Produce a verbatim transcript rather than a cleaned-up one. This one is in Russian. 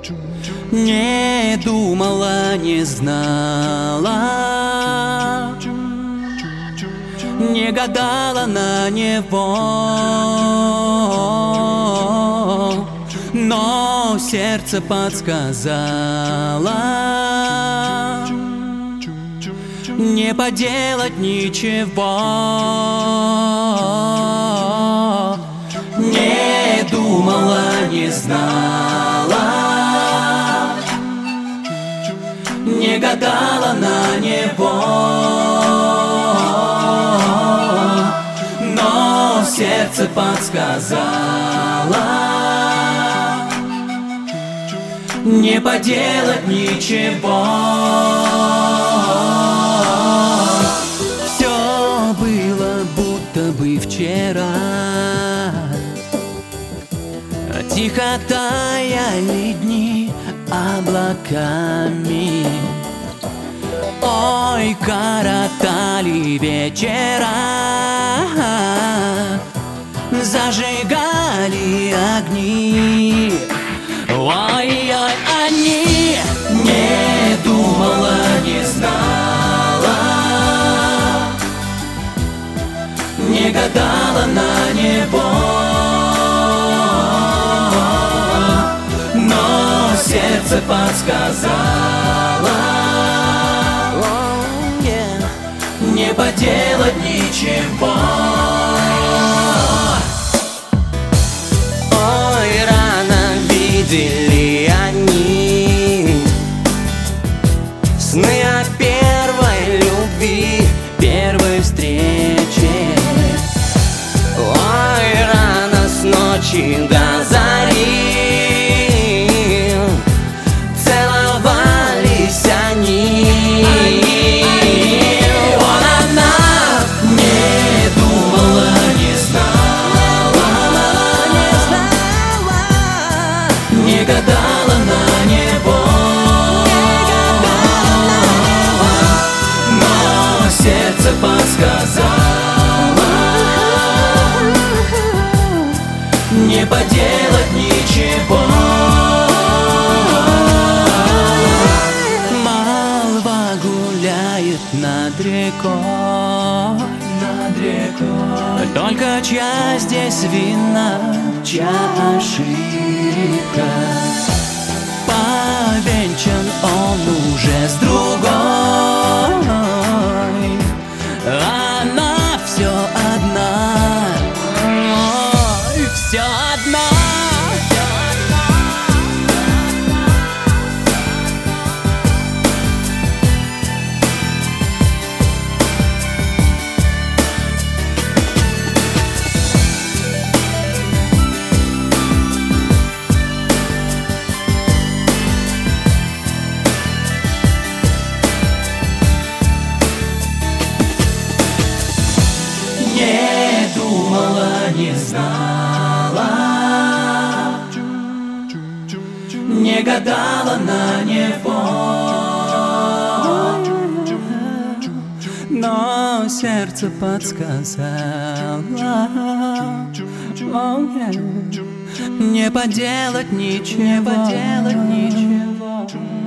Не думала, не знала, не гадала на него, но сердце подсказало, не поделать ничего. Не думала, не знала, не гадала на него, но сердце подсказало, не поделать ничего. Все было будто бы вчера, тихо таяли дни облаками. Ой, коротали вечера, зажигали огни. Ой-ой, они. Не думала, не знала, не гадала на него, но сердце подсказало, oh, yeah, не поделать ничего. Ой, рано видели они сны о первой любви, первой встрече. Ой, рано с ночи до зари целовались они. Вот она. Не думала, не знала, не гадала на него, но сердце подсказало, не поделать ничего. Молва гуляет над рекой, над рекой. Только чья здесь вина, чья ошибка? Повенчан он уже с другой, она все одна, ой, все одна. Не думала, не знала, не гадала на него, но сердце подсказало, oh, yeah, не поделать ничего, не поделать ничего.